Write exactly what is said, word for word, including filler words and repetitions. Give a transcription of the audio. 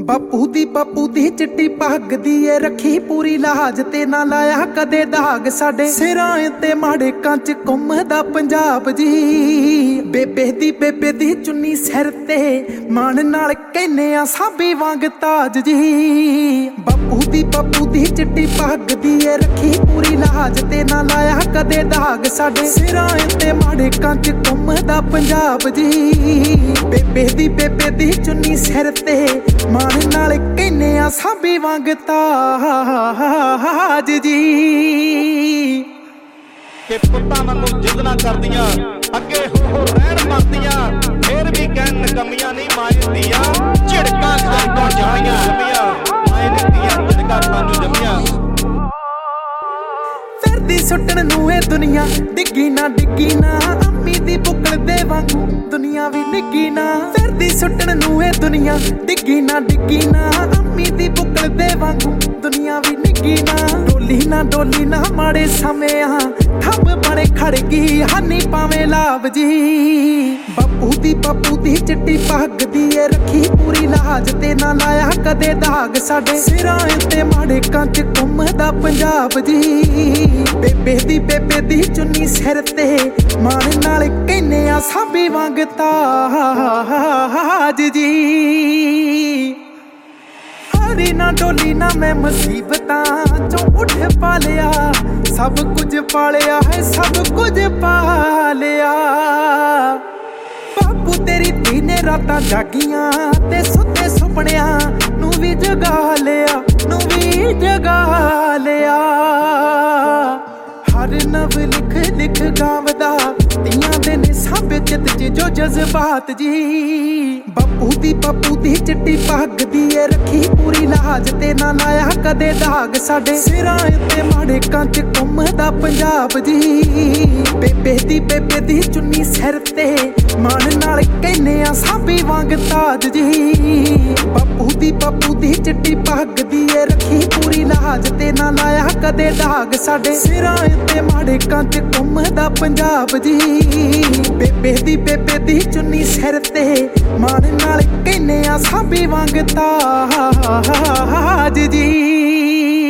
ਬਾਪੂ ਦੀ ਬਾਪੂ ਦੀ ਚਿੱਟੀ ਪੱਗ ਦੀ ਏ ਰੱਖੀ ਪੂਰੀ ਲਾਜ ਤੇ ਨਾ ਲਾਇਆ ਕਦੇ ਦਾਗ। ਸਾਡੇ ਸਿਰਾਂ ਤੇ ਮਾੜੇ ਕੰਚ ਘੁੰਮਦਾ ਪੰਜਾਬ ਜੀ। ਬੇਬੇ ਦੀ ਬੇਬੇ ਦੀ ਚੁੰਨੀ ਸਿਰ ਤੇ ਮਾਣ ਨਾਲ ਕਹਿੰਨੇ ਆ ਸਾਬੀ ਵਾਂਗ ਤਾਜ ਜੀ। ਬਾਪੂ ਦੀ ਬਾਪੂ ਦੀ ਚਿੱਟੀ ਪੱਗ ਦੀ ਏ ਰੱਖੀ ਪੂਰੀ ਲਾਜ ਤੇ ਨਾ ਲਾਇਆ ਕਦੇ ਦਾਗ। ਸਾਡੇ ਸਿਰਾਂ ਤੇ ਮਾੜੇ ਕੰਚ ਘੁੰਮਦਾ ਪੰਜਾਬ ਜੀ। ਬੇਬੇ ਦੀ ਬੇਬੇ ਦੀ ਚੁੰਨੀ ਸਿਰ ਤੇ ਮਾਣ ਨਾਲ ਕਹਿੰਨੇ ਆ ਸਾਬੀ ਵਾਂਗ ਤਾਜ ਜੀ। ਕਿ ਪੁੱਤਾਂ ਵਾਂਗੂ ਜਿੱਦ ਨਾ ਕਰਦੀਆਂ ਅੱਗੇ ਹੋ ਰਹਿਣ ਮਰਦੀਆਂ ਫੇਰ ਵੀ ਕਹਿਣ ਨਕਮੀਆਂ ਨਹੀਂ ਮਾਏ ਦੀਆਂ। ਝਿੜਕਾਂ ਤੋਂ ਜਾਣੀਆਂ ਜੰਮੀਆਂ ਮਾਏ ਨੀਤੀਆਂ ਝਿੜਕਾਂ ਸਾਨੂੰ ਜੰਮੀਆਂ। ਫਿਰਦੀ ਸੁੱਟਣ ਨੂੰ ਇਹ ਦੁਨੀਆ ਡਿੱਗੀ ਨਾ ਡਿੱਗੀ ਨਾ ਅੰਮੀ ਦੀ ਬੁੱਕਲ ਦੇ ਵਾਂਗੂ ਦੁਨੀਆ ਵੀ ਨਿੱਗੀ ਨਾ। ਫਿਰਦੀ ਸੁੱਟਣ ਨੂੰ ਇਹ ਦੁਨੀਆ ਡਿੱਗੀ ਨਾ ਡਿੱਗੀ ਨਾ ਅੰਮੀ ਦੀ ਬੁੱਕਲ ਦੇ ਵਾਂਗੂ ਦੁਨੀਆ ਵੀ ਨਿੱਗੀ ਨਾ। ਡੋਲੀ ਨਾ ਡੋਲੀ ਨਾ ਮਾੜੇ ਸਮਿਆਂ ਠੱਬ ਬਣੇ ਖੜ ਗਈ ਹਾਨੀ ਪਾਵੇਂ ਲਾਭ ਜੀ। ਬਾਪੂ ਦੀ ਬਾਪੂ ਦੀ ਚਿੱਟੀ ਪੱਗ ਦੀ ਏ ਰੱਖੀ ਪੂਰੀ ਲਾਜ ਤੇ ਨਾ ਲਾਇਆ ਕਦੇ ਦਾਗ। ਸਾਡੇ ਸਿਰਾਂ ਤੇ ਮਾੜੇ ਕੰਚ ਘੁੰਮਦਾ ਪੰਜਾਬ ਜੀ। ਬੇਬੇ ਦੀ ਬੇਬੇ ਦੀ ਚੁੰਨੀ ਸਿਰ ਤੇ ਮਾਣ ਨਾਲ ਕਹਿੰਨੇ ਆ ਸਾਬੀ ਵਾਂਗ ਤਾਜ ਜੀ। ਹਾਰੀ ਨਾ ਡੋਲੀ ਨਾ ਮੈਂ ਮੁਸੀਬਤਾਂ ਚੋਂ ਉੱਠ ਪਾਲਿਆ ਸਭ ਕੁਝ ਪਾਲਿਆ ਹੈ ਸਭ ਕੁਝ ਪਾਲਿਆ। ਬਾਪੂ ਤੇਰੀ ਧੀ ਨੇ ਰਾਤਾਂ ਜਾਗੀਆਂ ਤੇ ਸੁੱਤੇ ਸੁਪਨਿਆਂ ਨੂੰ ਵੀ ਜਗਾ ਲਿਆ ਨੂੰ ਵੀ ਜਗਾ ਲਿਆ। ਹਰ ਨਵ ਲਿਖ ਲਿਖ ਗਾਵਦਾ ਧੀਆਂ ਦੇ ਨੇ ਸਾਬੇ ਚਿੱਤ ਚ ਜੋ ਜਜ਼ਬਾਤ ਜੀ। ਬਾਪੂ ਦੀ ਬਾਪੂ ਦੀ ਚਿੱਟੀ ਪੱਗ ਦੀ ਏ ਰੱਖੀ ਪੂਰੀ ਲਾਜ ਤੇ ਨਾ ਲਾਇਆ ਕਦੇ ਦਾਗ। ਸਾਡੇ ਸਿਰਾਂ ਤੇ ਮਾੜੇ ਕੰਚ ਘੁੰਮਦਾ ਪੰਜਾਬ ਜੀ। ਬੇਬੇ ਦੀ ਬੇਬੇ ਦੀ ਚੁੰਨੀ ਸਿਰ ਤੇ ਮਾਣ ਨਾਲ ਕਹਿੰਨੇ ਆ ਸਾਬੀ ਵਾਂਗ ਤਾਜ ਜੀ। ਬਾਪੂ ਦੀ ਬਾਪੂ ਦੀ ਚਿੱਟੀ ਪੱਗ ਦੀ ਏ ਰੱਖੀ ਪੂਰੀ ਲਾਜ ਤੇ ਨਾ ਲਾਇਆ ਕਦੇ ਦਾਗ। ਸਾਡੇ ਸਿਰਾਂ ਤੇ ਮਾੜੇ ਕੰਚ ਘੁੰਮਦਾ ਪੰਜਾਬ ਜੀ। ਬੇਬੇ ਦੀ ਬੇਬੇ ਦੀ ਚੁੰਨੀ ਸਿਰ ਤੇ ਮਾਣ ਨਾਲ ਕਹਿੰਨੇ ਆ ਸਾਬੀ ਵਾਂਗ ਤਾਜ ਜੀ।